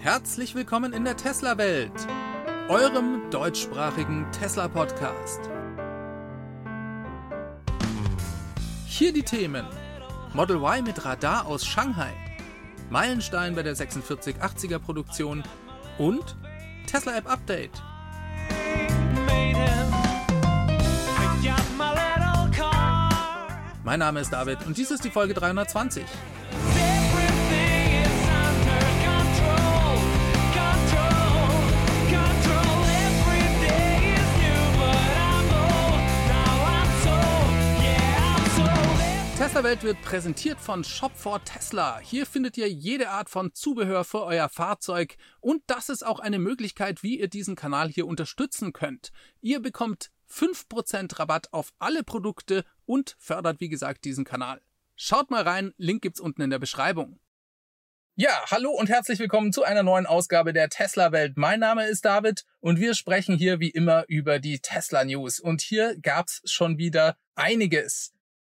Herzlich willkommen in der Tesla-Welt, eurem deutschsprachigen Tesla-Podcast. Hier die Themen: Model Y mit Radar aus Shanghai, Meilenstein bei der 4680er Produktion und Tesla-App Update. Mein Name ist David und dies ist die Folge 320. Tesla-Welt wird präsentiert von Shop4Tesla. Hier findet ihr jede Art von Zubehör für euer Fahrzeug und das ist auch eine Möglichkeit, wie ihr diesen Kanal hier unterstützen könnt. Ihr bekommt 5% Rabatt auf alle Produkte und fördert, wie gesagt, diesen Kanal. Schaut mal rein, Link gibt's unten in der Beschreibung. Ja, hallo und herzlich willkommen zu einer neuen Ausgabe der Tesla-Welt. Mein Name ist David und wir sprechen hier wie immer über die Tesla-News. Und hier gab's schon wieder einiges.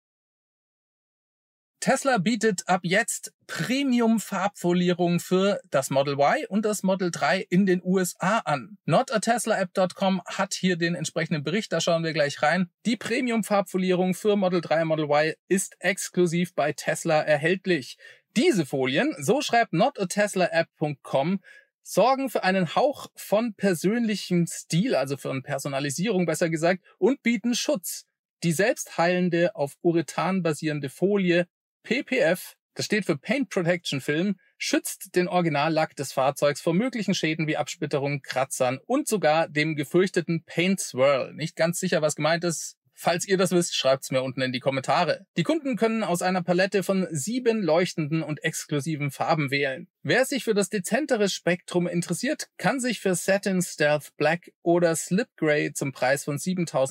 Tesla bietet ab jetzt Premium-Farbfolierung für das Model Y und das Model 3 in den USA an. NotATeslaApp.com hat hier den entsprechenden Bericht, da schauen wir gleich rein. Die Premium-Farbfolierung für Model 3 und Model Y ist exklusiv bei Tesla erhältlich. Diese Folien, so schreibt NotATeslaApp.com, sorgen für einen Hauch von persönlichem Stil, also für eine Personalisierung besser gesagt, und bieten Schutz. Die selbstheilende, auf Urethan basierende Folie PPF, das steht für Paint Protection Film, schützt den Originallack des Fahrzeugs vor möglichen Schäden wie Absplitterungen, Kratzern und sogar dem gefürchteten Paint Swirl. Nicht ganz sicher, was gemeint ist. Falls ihr das wisst, schreibt's mir unten in die Kommentare. Die Kunden können aus einer Palette von 7 leuchtenden und exklusiven Farben wählen. Wer sich für das dezentere Spektrum interessiert, kann sich für Satin Stealth Black oder Slip Grey zum Preis von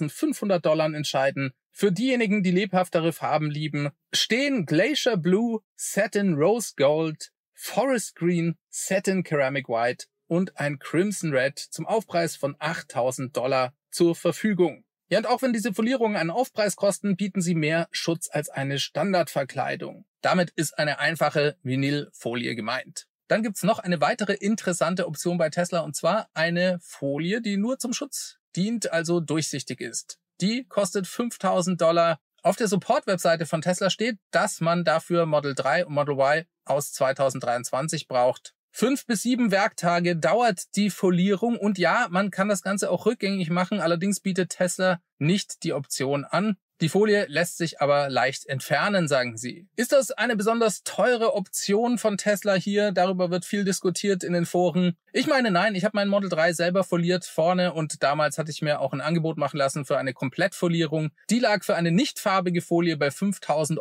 $7.500 entscheiden. Für diejenigen, die lebhaftere Farben lieben, stehen Glacier Blue, Satin Rose Gold, Forest Green, Satin Ceramic White und ein Crimson Red zum Aufpreis von $8.000 zur Verfügung. Ja, und auch wenn diese Folierungen einen Aufpreis kosten, bieten sie mehr Schutz als eine Standardverkleidung. Damit ist eine einfache Vinylfolie gemeint. Dann gibt's noch eine weitere interessante Option bei Tesla, und zwar eine Folie, die nur zum Schutz dient, also durchsichtig ist. Die kostet $5.000. Auf der Support-Webseite von Tesla steht, dass man dafür Model 3 und Model Y aus 2023 braucht. 5 bis 7 Werktage dauert die Folierung und ja, man kann das Ganze auch rückgängig machen, allerdings bietet Tesla nicht die Option an. Die Folie lässt sich aber leicht entfernen, sagen sie. Ist das eine besonders teure Option von Tesla hier? Darüber wird viel diskutiert in den Foren. Ich meine, nein, ich habe mein Model 3 selber foliert vorne und damals hatte ich mir auch ein Angebot machen lassen für eine Komplettfolierung. Die lag für eine nicht farbige Folie bei $5.000.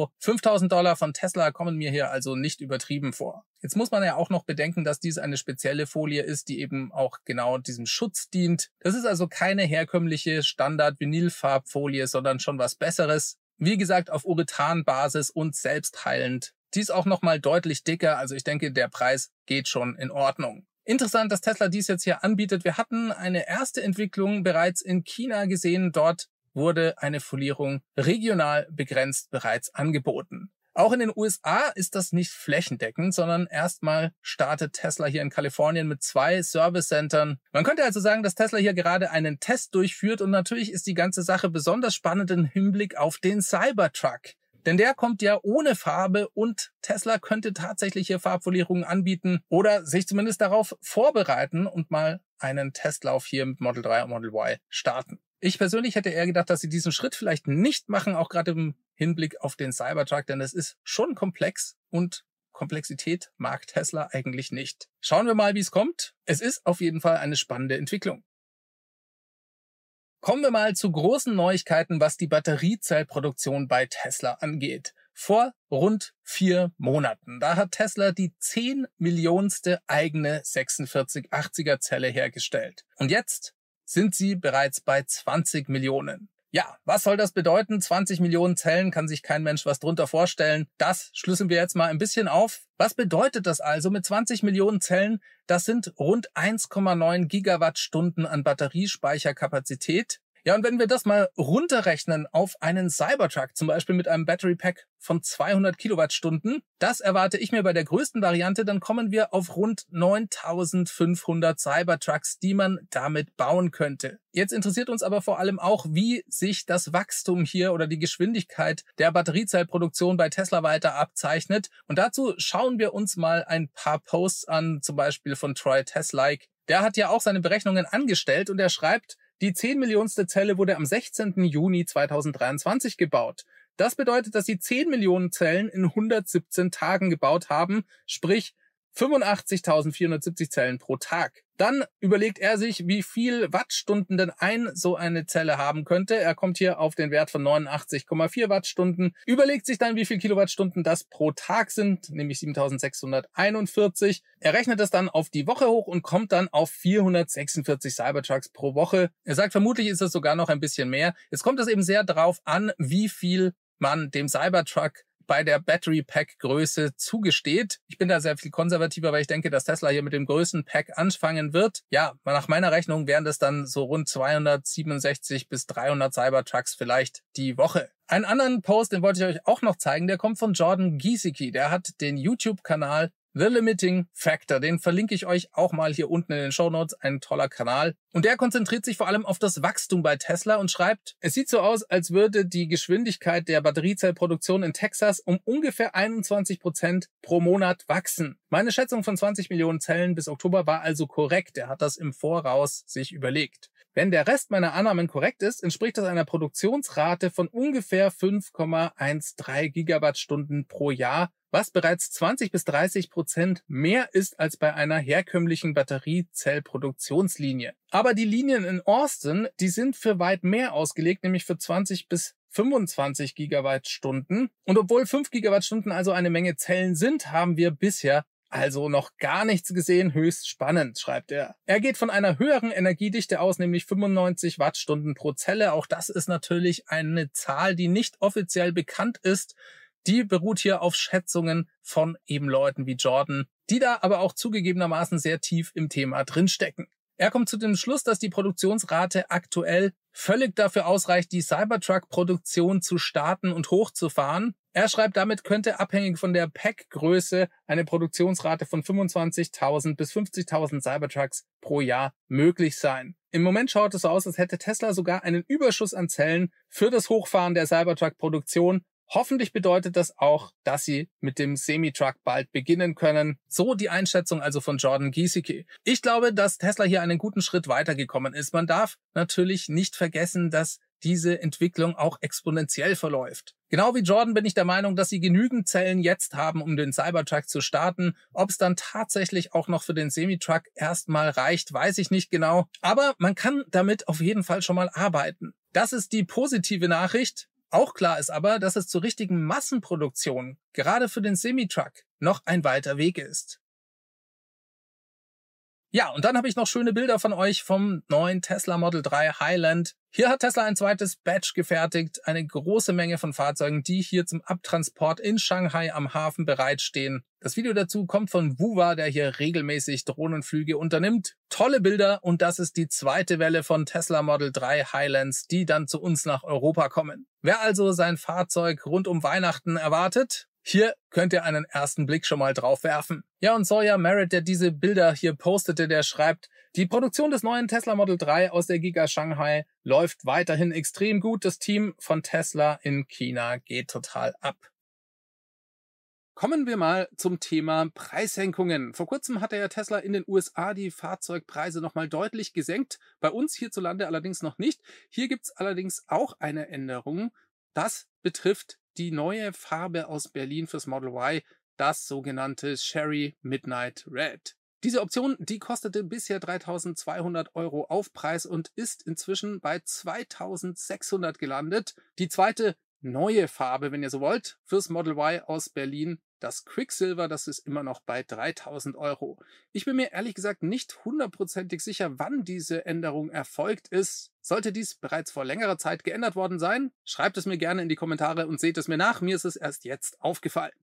$5.000 von Tesla kommen mir hier also nicht übertrieben vor. Jetzt muss man ja auch noch bedenken, dass dies eine spezielle Folie ist, die eben auch genau diesem Schutz dient. Das ist also keine herkömmliche Standard-Vinylfarbfolie, sondern schon was Besseres. Wie gesagt, auf Urethan-Basis und selbstheilend. Dies auch nochmal deutlich dicker, also ich denke, der Preis geht schon in Ordnung. Interessant, dass Tesla dies jetzt hier anbietet. Wir hatten eine erste Entwicklung bereits in China gesehen. Dort wurde eine Folierung regional begrenzt bereits angeboten. Auch in den USA ist das nicht flächendeckend, sondern erstmal startet Tesla hier in Kalifornien mit 2 Service-Centern. Man könnte also sagen, dass Tesla hier gerade einen Test durchführt und natürlich ist die ganze Sache besonders spannend im Hinblick auf den Cybertruck. Denn der kommt ja ohne Farbe und Tesla könnte tatsächlich hier Farbfolierungen anbieten oder sich zumindest darauf vorbereiten und mal einen Testlauf hier mit Model 3 und Model Y starten. Ich persönlich hätte eher gedacht, dass sie diesen Schritt vielleicht nicht machen, auch gerade im Hinblick auf den Cybertruck, denn es ist schon komplex und Komplexität mag Tesla eigentlich nicht. Schauen wir mal, wie es kommt. Es ist auf jeden Fall eine spannende Entwicklung. Kommen wir mal zu großen Neuigkeiten, was die Batteriezellproduktion bei Tesla angeht. Vor rund 4 Monaten, da hat Tesla die 10 Millionste eigene 4680er Zelle hergestellt. Und jetzt sind sie bereits bei 20 Millionen. Ja, was soll das bedeuten? 20 Millionen Zellen, kann sich kein Mensch was drunter vorstellen. Das schlüsseln wir jetzt mal ein bisschen auf. Was bedeutet das also mit 20 Millionen Zellen? Das sind rund 1,9 Gigawattstunden an Batteriespeicherkapazität. Ja, und wenn wir das mal runterrechnen auf einen Cybertruck, zum Beispiel mit einem Battery Pack von 200 Kilowattstunden, das erwarte ich mir bei der größten Variante, dann kommen wir auf rund 9500 Cybertrucks, die man damit bauen könnte. Jetzt interessiert uns aber vor allem auch, wie sich das Wachstum hier oder die Geschwindigkeit der Batteriezellproduktion bei Tesla weiter abzeichnet. Und dazu schauen wir uns mal ein paar Posts an, zum Beispiel von Troy Teslike. Der hat ja auch seine Berechnungen angestellt und er schreibt, die 10 Millionste Zelle wurde am 16. Juni 2023 gebaut. Das bedeutet, dass sie 10 Millionen Zellen in 117 Tagen gebaut haben, sprich 85.470 Zellen pro Tag. Dann überlegt er sich, wie viel Wattstunden denn so eine Zelle haben könnte. Er kommt hier auf den Wert von 89,4 Wattstunden, überlegt sich dann, wie viel Kilowattstunden das pro Tag sind, nämlich 7.641. Er rechnet das dann auf die Woche hoch und kommt dann auf 446 Cybertrucks pro Woche. Er sagt, vermutlich ist es sogar noch ein bisschen mehr. Jetzt kommt es eben sehr darauf an, wie viel man dem Cybertruck bei der Battery Pack Größe zugesteht. Ich bin da sehr viel konservativer, weil ich denke, dass Tesla hier mit dem größten Pack anfangen wird. Ja, nach meiner Rechnung wären das dann so rund 267 bis 300 Cybertrucks vielleicht die Woche. Einen anderen Post, den wollte ich euch auch noch zeigen, der kommt von Jordan Giesecke. Der hat den YouTube-Kanal The Limiting Factor, den verlinke ich euch auch mal hier unten in den Shownotes, ein toller Kanal. Und der konzentriert sich vor allem auf das Wachstum bei Tesla und schreibt, es sieht so aus, als würde die Geschwindigkeit der Batteriezellproduktion in Texas um ungefähr 21% pro Monat wachsen. Meine Schätzung von 20 Millionen Zellen bis Oktober war also korrekt. Er hat das im Voraus sich überlegt. Wenn der Rest meiner Annahmen korrekt ist, entspricht das einer Produktionsrate von ungefähr 5,13 Gigawattstunden pro Jahr, was bereits 20 bis 30% mehr ist als bei einer herkömmlichen Batteriezellproduktionslinie. Aber die Linien in Austin, die sind für weit mehr ausgelegt, nämlich für 20 bis 25 Gigawattstunden. Und obwohl 5 Gigawattstunden also eine Menge Zellen sind, haben wir bisher also noch gar nichts gesehen, höchst spannend, schreibt er. Er geht von einer höheren Energiedichte aus, nämlich 95 Wattstunden pro Zelle. Auch das ist natürlich eine Zahl, die nicht offiziell bekannt ist. Die beruht hier auf Schätzungen von eben Leuten wie Jordan, die da aber auch zugegebenermaßen sehr tief im Thema drinstecken. Er kommt zu dem Schluss, dass die Produktionsrate aktuell völlig dafür ausreicht, die Cybertruck-Produktion zu starten und hochzufahren. Er schreibt, damit könnte abhängig von der Packgröße eine Produktionsrate von 25.000 bis 50.000 Cybertrucks pro Jahr möglich sein. Im Moment schaut es so aus, als hätte Tesla sogar einen Überschuss an Zellen für das Hochfahren der Cybertruck-Produktion. Hoffentlich bedeutet das auch, dass sie mit dem Semi-Truck bald beginnen können. So die Einschätzung also von Jordan Giesecke. Ich glaube, dass Tesla hier einen guten Schritt weitergekommen ist. Man darf natürlich nicht vergessen, dass diese Entwicklung auch exponentiell verläuft. Genau wie Jordan bin ich der Meinung, dass sie genügend Zellen jetzt haben, um den Cybertruck zu starten. Ob es dann tatsächlich auch noch für den Semi-Truck erstmal reicht, weiß ich nicht genau. Aber man kann damit auf jeden Fall schon mal arbeiten. Das ist die positive Nachricht. Auch klar ist aber, dass es zur richtigen Massenproduktion, gerade für den Semi-Truck, noch ein weiter Weg ist. Ja, und dann habe ich noch schöne Bilder von euch vom neuen Tesla Model 3 Highland. Hier hat Tesla ein zweites Batch gefertigt, eine große Menge von Fahrzeugen, die hier zum Abtransport in Shanghai am Hafen bereitstehen. Das Video dazu kommt von Wuwa, der hier regelmäßig Drohnenflüge unternimmt. Tolle Bilder und das ist die zweite Welle von Tesla Model 3 Highlands, die dann zu uns nach Europa kommen. Wer also sein Fahrzeug rund um Weihnachten erwartet, hier könnt ihr einen ersten Blick schon mal drauf werfen. Ja, und Sawyer Merritt, der diese Bilder hier postete, der schreibt, die Produktion des neuen Tesla Model 3 aus der Giga Shanghai läuft weiterhin extrem gut. Das Team von Tesla in China geht total ab. Kommen wir mal zum Thema Preissenkungen. Vor kurzem hatte ja Tesla in den USA die Fahrzeugpreise nochmal deutlich gesenkt. Bei uns hierzulande allerdings noch nicht. Hier gibt's allerdings auch eine Änderung. Das betrifft die neue Farbe aus Berlin fürs Model Y, das sogenannte Cherry Midnight Red. Diese Option, die kostete bisher 3.200 € Aufpreis und ist inzwischen bei 2.600 gelandet. Die zweite neue Farbe, wenn ihr so wollt, fürs Model Y aus Berlin, das Quicksilver, das ist immer noch bei 3.000 €. Ich bin mir ehrlich gesagt nicht hundertprozentig sicher, wann diese Änderung erfolgt ist. Sollte dies bereits vor längerer Zeit geändert worden sein, schreibt es mir gerne in die Kommentare und seht es mir nach. Mir ist es erst jetzt aufgefallen.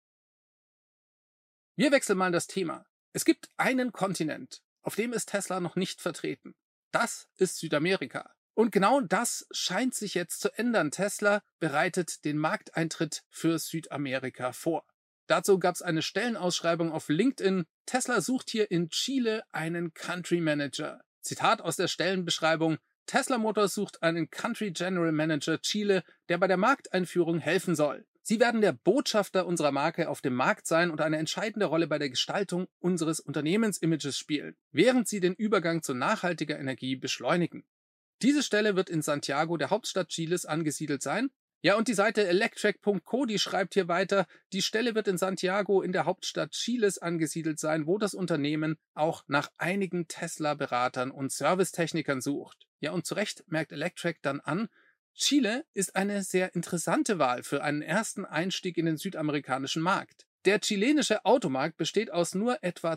Wir wechseln mal das Thema. Es gibt einen Kontinent, auf dem ist Tesla noch nicht vertreten. Das ist Südamerika. Und genau das scheint sich jetzt zu ändern. Tesla bereitet den Markteintritt für Südamerika vor. Dazu gab es eine Stellenausschreibung auf LinkedIn. Tesla sucht hier in Chile einen Country Manager. Zitat aus der Stellenbeschreibung: Tesla Motors sucht einen Country General Manager Chile, der bei der Markteinführung helfen soll. Sie werden der Botschafter unserer Marke auf dem Markt sein und eine entscheidende Rolle bei der Gestaltung unseres Unternehmensimages spielen, während sie den Übergang zu nachhaltiger Energie beschleunigen. Diese Stelle wird in Santiago, der Hauptstadt Chiles, angesiedelt sein. Ja, und die Seite electrek.co, die schreibt hier weiter, die Stelle wird in Santiago in der Hauptstadt Chiles angesiedelt sein, wo das Unternehmen auch nach einigen Tesla-Beratern und Servicetechnikern sucht. Ja, und zu Recht merkt Electrek dann an, Chile ist eine sehr interessante Wahl für einen ersten Einstieg in den südamerikanischen Markt. Der chilenische Automarkt besteht aus nur etwa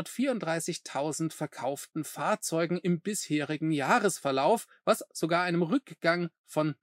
234.000 verkauften Fahrzeugen im bisherigen Jahresverlauf, was sogar einem Rückgang von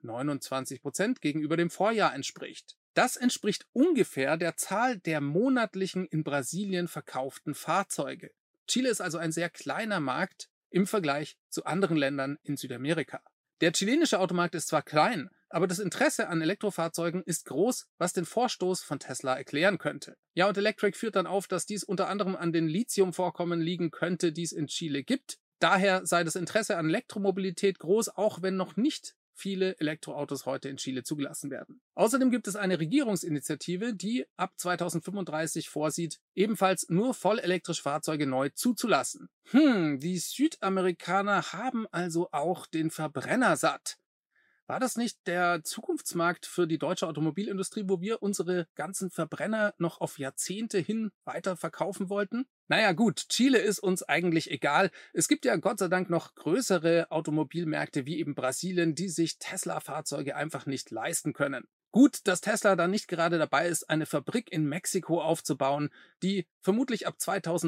29% gegenüber dem Vorjahr entspricht. Das entspricht ungefähr der Zahl der monatlichen in Brasilien verkauften Fahrzeuge. Chile ist also ein sehr kleiner Markt im Vergleich zu anderen Ländern in Südamerika. Der chilenische Automarkt ist zwar klein, aber das Interesse an Elektrofahrzeugen ist groß, was den Vorstoß von Tesla erklären könnte. Ja, und Electrek führt dann auf, dass dies unter anderem an den Lithiumvorkommen liegen könnte, die es in Chile gibt. Daher sei das Interesse an Elektromobilität groß, auch wenn noch nicht viele Elektroautos heute in Chile zugelassen werden. Außerdem gibt es eine Regierungsinitiative, die ab 2035 vorsieht, ebenfalls nur vollelektrische Fahrzeuge neu zuzulassen. Die Südamerikaner haben also auch den Verbrenner satt. War das nicht der Zukunftsmarkt für die deutsche Automobilindustrie, wo wir unsere ganzen Verbrenner noch auf Jahrzehnte hin weiter verkaufen wollten? Naja gut, Chile ist uns eigentlich egal. Es gibt ja Gott sei Dank noch größere Automobilmärkte wie eben Brasilien, die sich Tesla-Fahrzeuge einfach nicht leisten können. Gut, dass Tesla da nicht gerade dabei ist, eine Fabrik in Mexiko aufzubauen, die vermutlich ab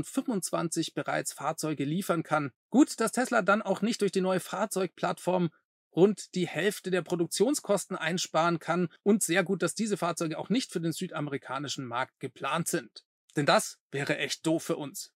2025 bereits Fahrzeuge liefern kann. Gut, dass Tesla dann auch nicht durch die neue Fahrzeugplattform rund die Hälfte der Produktionskosten einsparen kann und sehr gut, dass diese Fahrzeuge auch nicht für den südamerikanischen Markt geplant sind. Denn das wäre echt doof für uns.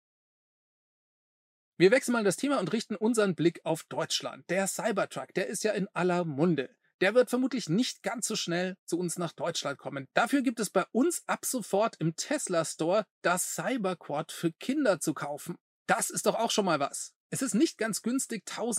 Wir wechseln mal das Thema und richten unseren Blick auf Deutschland. Der Cybertruck, der ist ja in aller Munde. Der wird vermutlich nicht ganz so schnell zu uns nach Deutschland kommen. Dafür gibt es bei uns ab sofort im Tesla Store das Cyberquad für Kinder zu kaufen. Das ist doch auch schon mal was. Es ist nicht ganz günstig,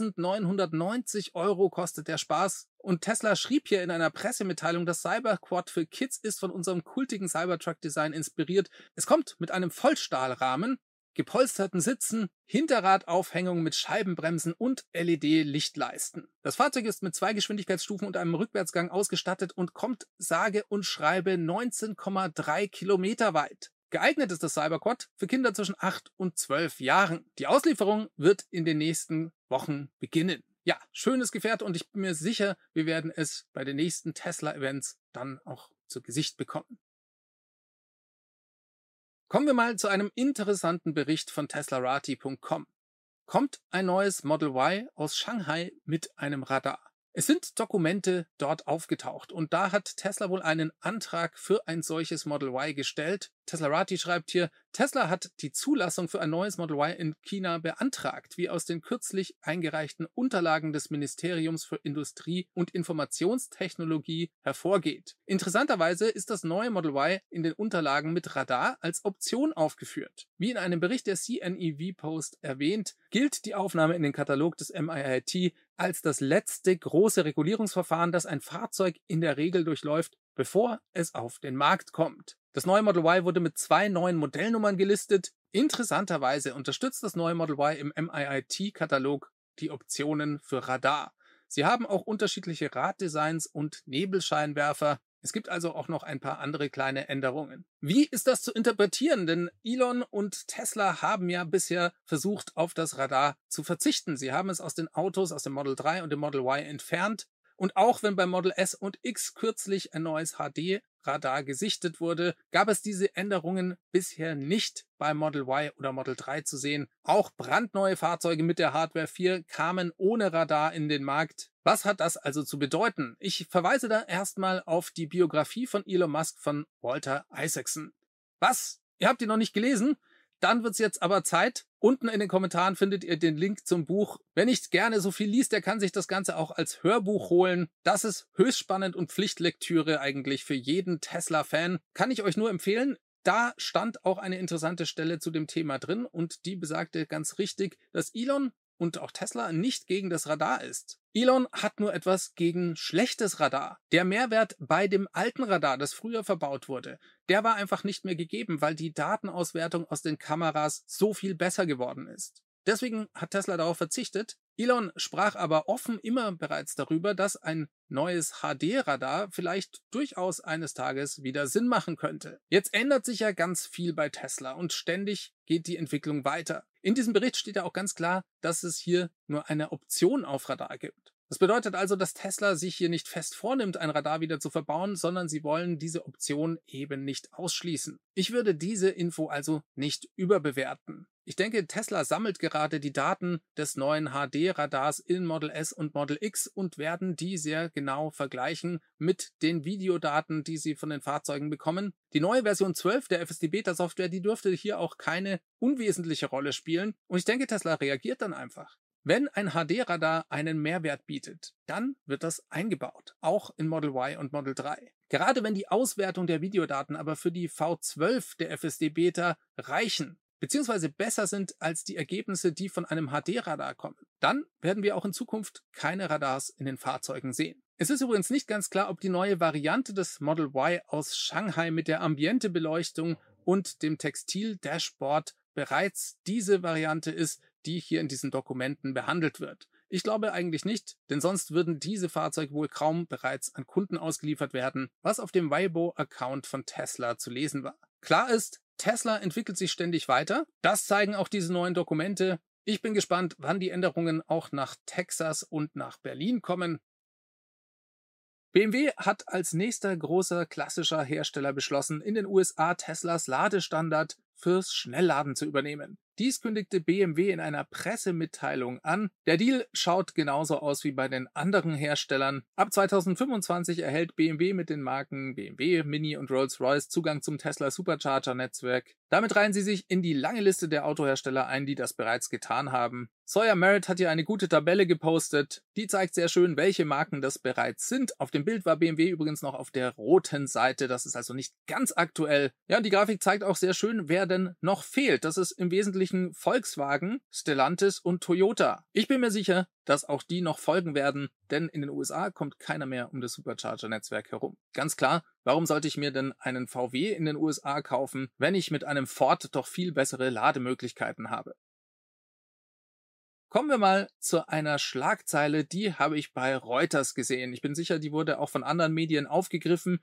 1.990 € kostet der Spaß. Und Tesla schrieb hier in einer Pressemitteilung, das Cyberquad für Kids ist von unserem kultigen Cybertruck-Design inspiriert. Es kommt mit einem Vollstahlrahmen, gepolsterten Sitzen, Hinterradaufhängung mit Scheibenbremsen und LED-Lichtleisten. Das Fahrzeug ist mit 2 Geschwindigkeitsstufen und einem Rückwärtsgang ausgestattet und kommt sage und schreibe 19,3 Kilometer weit. Geeignet ist das Cyberquad für Kinder zwischen 8 und 12 Jahren. Die Auslieferung wird in den nächsten Wochen beginnen. Ja, schönes Gefährt und ich bin mir sicher, wir werden es bei den nächsten Tesla-Events dann auch zu Gesicht bekommen. Kommen wir mal zu einem interessanten Bericht von Teslarati.com. Kommt ein neues Model Y aus Shanghai mit einem Radar? Es sind Dokumente dort aufgetaucht und da hat Tesla wohl einen Antrag für ein solches Model Y gestellt. Teslarati schreibt hier, Tesla hat die Zulassung für ein neues Model Y in China beantragt, wie aus den kürzlich eingereichten Unterlagen des Ministeriums für Industrie und Informationstechnologie hervorgeht. Interessanterweise ist das neue Model Y in den Unterlagen mit Radar als Option aufgeführt. Wie in einem Bericht der CNEV Post erwähnt, gilt die Aufnahme in den Katalog des MIIT als das letzte große Regulierungsverfahren, das ein Fahrzeug in der Regel durchläuft, bevor es auf den Markt kommt. Das neue Model Y wurde mit 2 neuen Modellnummern gelistet. Interessanterweise unterstützt das neue Model Y im MIIT-Katalog die Optionen für Radar. Sie haben auch unterschiedliche Raddesigns und Nebelscheinwerfer. Es gibt also auch noch ein paar andere kleine Änderungen. Wie ist das zu interpretieren? Denn Elon und Tesla haben ja bisher versucht, auf das Radar zu verzichten. Sie haben es aus den Autos, aus dem Model 3 und dem Model Y entfernt. Und auch wenn beim Model S und X kürzlich ein neues HD-Radar gesichtet wurde, gab es diese Änderungen bisher nicht beim Model Y oder Model 3 zu sehen. Auch brandneue Fahrzeuge mit der Hardware 4 kamen ohne Radar in den Markt. Was hat das also zu bedeuten? Ich verweise da erstmal auf die Biografie von Elon Musk von Walter Isaacson. Was? Ihr habt die noch nicht gelesen? Dann wird's jetzt aber Zeit. Unten in den Kommentaren findet ihr den Link zum Buch. Wer nicht gerne so viel liest, der kann sich das Ganze auch als Hörbuch holen. Das ist höchst spannend und Pflichtlektüre eigentlich für jeden Tesla-Fan. Kann ich euch nur empfehlen. Da stand auch eine interessante Stelle zu dem Thema drin und die besagte ganz richtig, dass Elon und auch Tesla nicht gegen das Radar ist. Elon hat nur etwas gegen schlechtes Radar. Der Mehrwert bei dem alten Radar, das früher verbaut wurde, der war einfach nicht mehr gegeben, weil die Datenauswertung aus den Kameras so viel besser geworden ist. Deswegen hat Tesla darauf verzichtet. Elon sprach aber offen immer bereits darüber, dass ein neues HD-Radar vielleicht durchaus eines Tages wieder Sinn machen könnte. Jetzt ändert sich ja ganz viel bei Tesla und ständig geht die Entwicklung weiter. In diesem Bericht steht ja auch ganz klar, dass es hier nur eine Option auf Radar gibt. Das bedeutet also, dass Tesla sich hier nicht fest vornimmt, ein Radar wieder zu verbauen, sondern sie wollen diese Option eben nicht ausschließen. Ich würde diese Info also nicht überbewerten. Ich denke, Tesla sammelt gerade die Daten des neuen HD-Radars in Model S und Model X und werden die sehr genau vergleichen mit den Videodaten, die sie von den Fahrzeugen bekommen. Die neue Version 12 der FSD-Beta-Software, die dürfte hier auch keine unwesentliche Rolle spielen. Und ich denke, Tesla reagiert dann einfach. Wenn ein HD-Radar einen Mehrwert bietet, dann wird das eingebaut, auch in Model Y und Model 3. Gerade wenn die Auswertung der Videodaten aber für die V12 der FSD-Beta reichen, beziehungsweise besser sind als die Ergebnisse, die von einem HD-Radar kommen, dann werden wir auch in Zukunft keine Radars in den Fahrzeugen sehen. Es ist übrigens nicht ganz klar, ob die neue Variante des Model Y aus Shanghai mit der Ambientebeleuchtung und dem Textil-Dashboard bereits diese Variante ist, die hier in diesen Dokumenten behandelt wird. Ich glaube eigentlich nicht, denn sonst würden diese Fahrzeuge wohl kaum bereits an Kunden ausgeliefert werden, was auf dem Weibo-Account von Tesla zu lesen war. Klar ist, Tesla entwickelt sich ständig weiter. Das zeigen auch diese neuen Dokumente. Ich bin gespannt, wann die Änderungen auch nach Texas und nach Berlin kommen. BMW hat als nächster großer klassischer Hersteller beschlossen, in den USA Teslas Ladestandard fürs Schnellladen zu übernehmen. Dies kündigte BMW in einer Pressemitteilung an. Der Deal schaut genauso aus wie bei den anderen Herstellern. Ab 2025 erhält BMW mit den Marken BMW, Mini und Rolls-Royce Zugang zum Tesla Supercharger-Netzwerk. Damit reihen sie sich in die lange Liste der Autohersteller ein, die das bereits getan haben. Sawyer Merritt hat hier eine gute Tabelle gepostet. Die zeigt sehr schön, welche Marken das bereits sind. Auf dem Bild war BMW übrigens noch auf der roten Seite. Das ist also nicht ganz aktuell. Ja, und die Grafik zeigt auch sehr schön, wer denn noch fehlt. Das ist im Wesentlichen Volkswagen, Stellantis und Toyota. Ich bin mir sicher, dass auch die noch folgen werden, denn in den USA kommt keiner mehr um das Supercharger-Netzwerk herum. Ganz klar, warum sollte ich mir denn einen VW in den USA kaufen, wenn ich mit einem Ford doch viel bessere Lademöglichkeiten habe? Kommen wir mal zu einer Schlagzeile, die habe ich bei Reuters gesehen. Ich bin sicher, die wurde auch von anderen Medien aufgegriffen.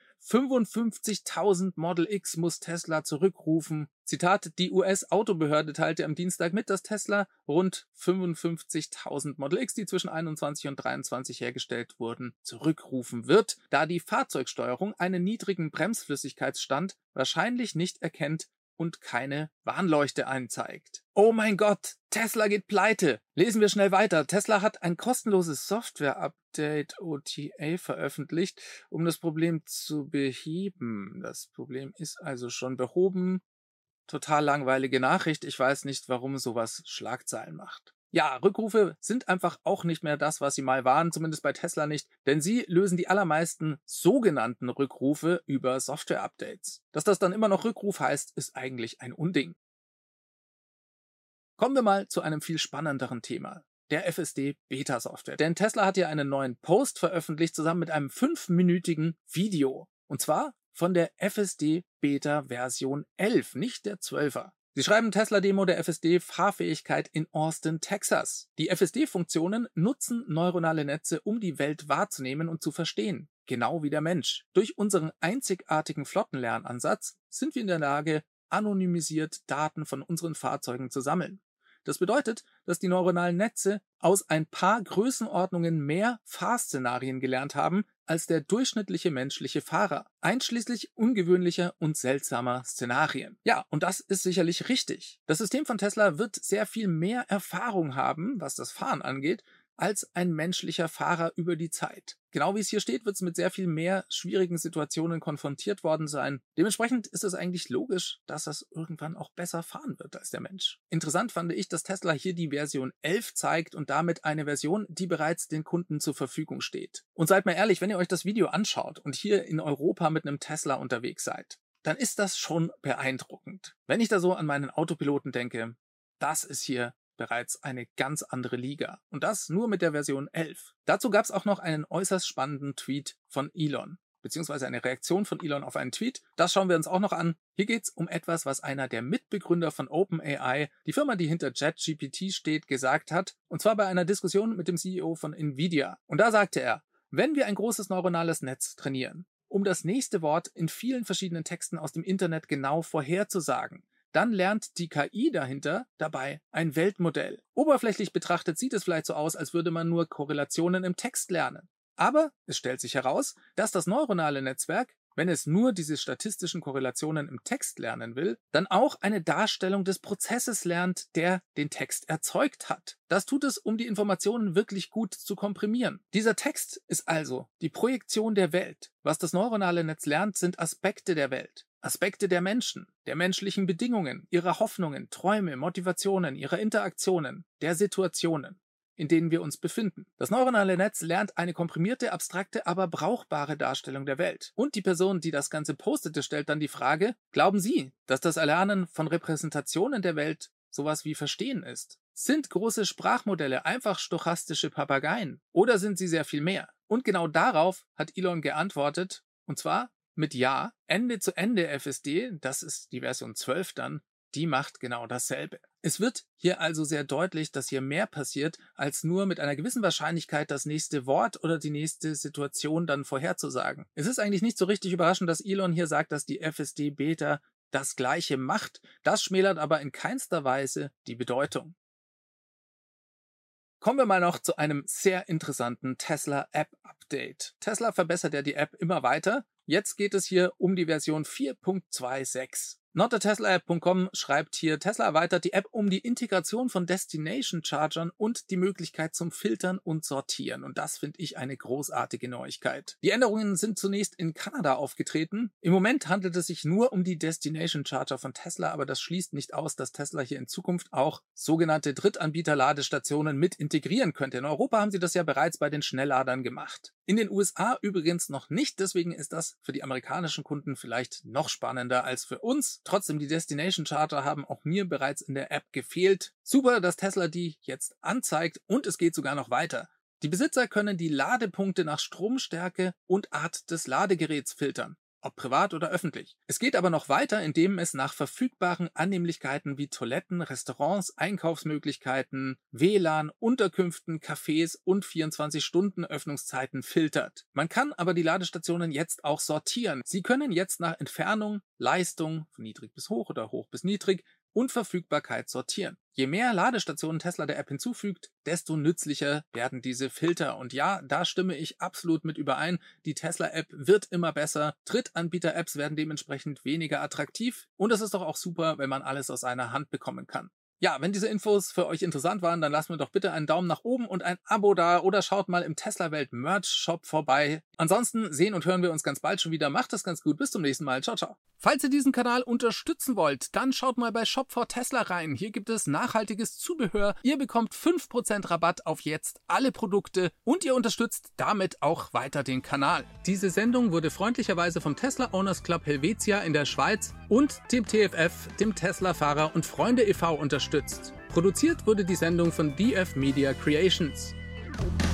55.000 Model X muss Tesla zurückrufen. Zitat, die US-Autobehörde teilte am Dienstag mit, dass Tesla rund 55.000 Model X, die zwischen 21 und 23 hergestellt wurden, zurückrufen wird, da die Fahrzeugsteuerung einen niedrigen Bremsflüssigkeitsstand wahrscheinlich nicht erkennt und keine Warnleuchte anzeigt. Oh mein Gott, Tesla geht pleite. Lesen wir schnell weiter. Tesla hat ein kostenloses Software-Update OTA veröffentlicht, um das Problem zu beheben. Das Problem ist also schon behoben. Total langweilige Nachricht. Ich weiß nicht, warum sowas Schlagzeilen macht. Ja, Rückrufe sind einfach auch nicht mehr das, was sie mal waren, zumindest bei Tesla nicht, denn sie lösen die allermeisten sogenannten Rückrufe über Software-Updates. Dass das dann immer noch Rückruf heißt, ist eigentlich ein Unding. Kommen wir mal zu einem viel spannenderen Thema, der FSD-Beta-Software. Denn Tesla hat ja einen neuen Post veröffentlicht, zusammen mit einem 5-minütigen Video. Und zwar von der FSD-Beta-Version 11, nicht der 12er. Sie schreiben Tesla-Demo der FSD-Fahrfähigkeit in Austin, Texas. Die FSD-Funktionen nutzen neuronale Netze, um die Welt wahrzunehmen und zu verstehen. Genau wie der Mensch. Durch unseren einzigartigen Flottenlernansatz sind wir in der Lage, anonymisiert Daten von unseren Fahrzeugen zu sammeln. Das bedeutet, dass die neuronalen Netze aus ein paar Größenordnungen mehr Fahrszenarien gelernt haben als der durchschnittliche menschliche Fahrer, einschließlich ungewöhnlicher und seltsamer Szenarien. Ja, und das ist sicherlich richtig. Das System von Tesla wird sehr viel mehr Erfahrung haben, was das Fahren angeht, als ein menschlicher Fahrer über die Zeit. Genau wie es hier steht, wird es mit sehr viel mehr schwierigen Situationen konfrontiert worden sein. Dementsprechend ist es eigentlich logisch, dass es irgendwann auch besser fahren wird als der Mensch. Interessant fand ich, dass Tesla hier die Version 11 zeigt und damit eine Version, die bereits den Kunden zur Verfügung steht. Und seid mal ehrlich, wenn ihr euch das Video anschaut und hier in Europa mit einem Tesla unterwegs seid, dann ist das schon beeindruckend. Wenn ich da so an meinen Autopiloten denke, das ist hier bereits eine ganz andere Liga. Und das nur mit der Version 11. Dazu gab es auch noch einen äußerst spannenden Tweet von Elon, beziehungsweise eine Reaktion von Elon auf einen Tweet. Das schauen wir uns auch noch an. Hier geht es um etwas, was einer der Mitbegründer von OpenAI, die Firma, die hinter ChatGPT steht, gesagt hat. Und zwar bei einer Diskussion mit dem CEO von Nvidia. Und da sagte er, wenn wir ein großes neuronales Netz trainieren, um das nächste Wort in vielen verschiedenen Texten aus dem Internet genau vorherzusagen, dann lernt die KI dahinter dabei ein Weltmodell. Oberflächlich betrachtet sieht es vielleicht so aus, als würde man nur Korrelationen im Text lernen. Aber es stellt sich heraus, dass das neuronale Netzwerk, wenn es nur diese statistischen Korrelationen im Text lernen will, dann auch eine Darstellung des Prozesses lernt, der den Text erzeugt hat. Das tut es, um die Informationen wirklich gut zu komprimieren. Dieser Text ist also die Projektion der Welt. Was das neuronale Netz lernt, sind Aspekte der Welt. Aspekte der Menschen, der menschlichen Bedingungen, ihrer Hoffnungen, Träume, Motivationen, ihrer Interaktionen, der Situationen, in denen wir uns befinden. Das neuronale Netz lernt eine komprimierte, abstrakte, aber brauchbare Darstellung der Welt. Und die Person, die das Ganze postete, stellt dann die Frage, glauben Sie, dass das Erlernen von Repräsentationen der Welt sowas wie Verstehen ist? Sind große Sprachmodelle einfach stochastische Papageien? Oder sind sie sehr viel mehr? Und genau darauf hat Elon geantwortet, und zwar mit Ja, Ende-zu-Ende FSD, das ist die Version 12 dann, die macht genau dasselbe. Es wird hier also sehr deutlich, dass hier mehr passiert, als nur mit einer gewissen Wahrscheinlichkeit das nächste Wort oder die nächste Situation dann vorherzusagen. Es ist eigentlich nicht so richtig überraschend, dass Elon hier sagt, dass die FSD-Beta das Gleiche macht. Das schmälert aber in keinster Weise die Bedeutung. Kommen wir mal noch zu einem sehr interessanten Tesla-App-Update. Tesla verbessert ja die App immer weiter. Jetzt geht es hier um die Version 4.26. NotATeslaApp.com schreibt hier, Tesla erweitert die App um die Integration von Destination-Chargern und die Möglichkeit zum Filtern und Sortieren. Und das finde ich eine großartige Neuigkeit. Die Änderungen sind zunächst in Kanada aufgetreten. Im Moment handelt es sich nur um die Destination-Charger von Tesla, aber das schließt nicht aus, dass Tesla hier in Zukunft auch sogenannte Drittanbieter-Ladestationen mit integrieren könnte. In Europa haben sie das ja bereits bei den Schnellladern gemacht. In den USA übrigens noch nicht, deswegen ist das für die amerikanischen Kunden vielleicht noch spannender als für uns. Trotzdem, die Destination Charger haben auch mir bereits in der App gefehlt. Super, dass Tesla die jetzt anzeigt und es geht sogar noch weiter. Die Besitzer können die Ladepunkte nach Stromstärke und Art des Ladegeräts filtern, ob privat oder öffentlich. Es geht aber noch weiter, indem es nach verfügbaren Annehmlichkeiten wie Toiletten, Restaurants, Einkaufsmöglichkeiten, WLAN, Unterkünften, Cafés und 24-Stunden-Öffnungszeiten filtert. Man kann aber die Ladestationen jetzt auch sortieren. Sie können jetzt nach Entfernung, Leistung, von niedrig bis hoch oder hoch bis niedrig, und Verfügbarkeit sortieren. Je mehr Ladestationen Tesla der App hinzufügt, desto nützlicher werden diese Filter. Und ja, da stimme ich absolut mit überein. Die Tesla-App wird immer besser. Drittanbieter-Apps werden dementsprechend weniger attraktiv. Und es ist doch auch super, wenn man alles aus einer Hand bekommen kann. Ja, wenn diese Infos für euch interessant waren, dann lasst mir doch bitte einen Daumen nach oben und ein Abo da oder schaut mal im Tesla-Welt Merch-Shop vorbei. Ansonsten sehen und hören wir uns ganz bald schon wieder. Macht das ganz gut. Bis zum nächsten Mal. Ciao, ciao. Falls ihr diesen Kanal unterstützen wollt, dann schaut mal bei Shop for Tesla rein. Hier gibt es nachhaltiges Zubehör. Ihr bekommt 5% Rabatt auf jetzt alle Produkte und ihr unterstützt damit auch weiter den Kanal. Diese Sendung wurde freundlicherweise vom Tesla Owners Club Helvetia in der Schweiz und dem TFF, dem Tesla-Fahrer und Freunde e.V. unterstützt. Produziert wurde die Sendung von DF Media Creations.